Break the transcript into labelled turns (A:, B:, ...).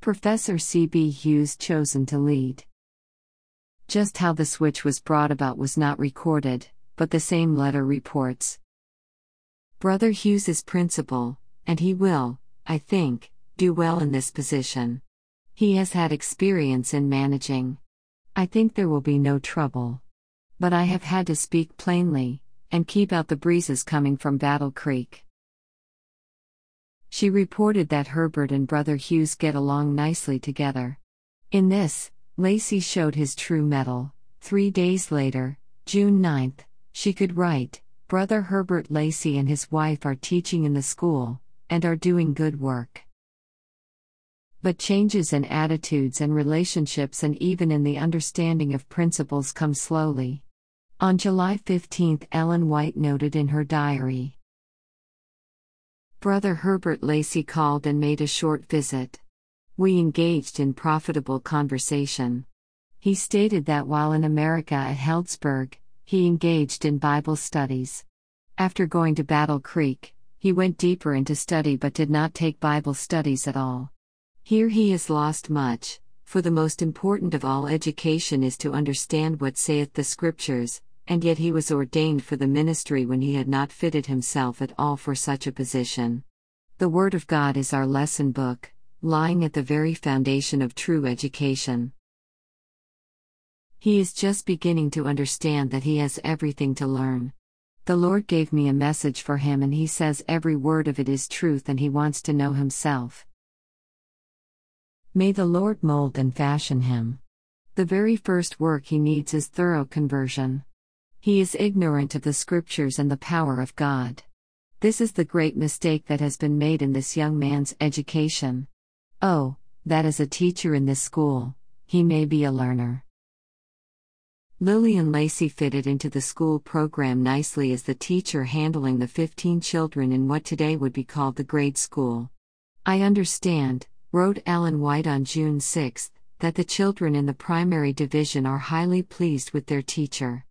A: Professor C.B. Hughes chosen to lead. Just how the switch was brought about was not recorded, but the same letter reports. Brother Hughes is principal, and he will, I think, do well in this position. He has had experience in managing. I think there will be no trouble. But I have had to speak plainly, and keep out the breezes coming from Battle Creek. She reported that Herbert and Brother Hughes get along nicely together. In this, Lacey showed his true mettle. 3 days later, June 9th, she could write, Brother Herbert Lacey and his wife are teaching in the school, and are doing good work. But changes in attitudes and relationships and even in the understanding of principles come slowly. On July 15th, Ellen White noted in her diary, Brother Herbert Lacey called and made a short visit. We engaged in profitable conversation. He stated that while in America at Healdsburg, he engaged in Bible studies. After going to Battle Creek, he went deeper into study but did not take Bible studies at all. Here he has lost much, for the most important of all education is to understand what saith the Scriptures, and yet he was ordained for the ministry when he had not fitted himself at all for such a position. The Word of God is our lesson book, lying at the very foundation of true education. He is just beginning to understand that he has everything to learn. The Lord gave me a message for him and he says every word of it is truth and he wants to know himself. May the Lord mold and fashion him. The very first work he needs is thorough conversion. He is ignorant of the Scriptures and the power of God. This is the great mistake that has been made in this young man's education. Oh, that as a teacher in this school, he may be a learner. Lillian Lacey fitted into the school program nicely as the teacher handling the 15 children in what today would be called the grade school. I understand, wrote Ellen White on June 6, that the children in the primary division are highly pleased with their teacher.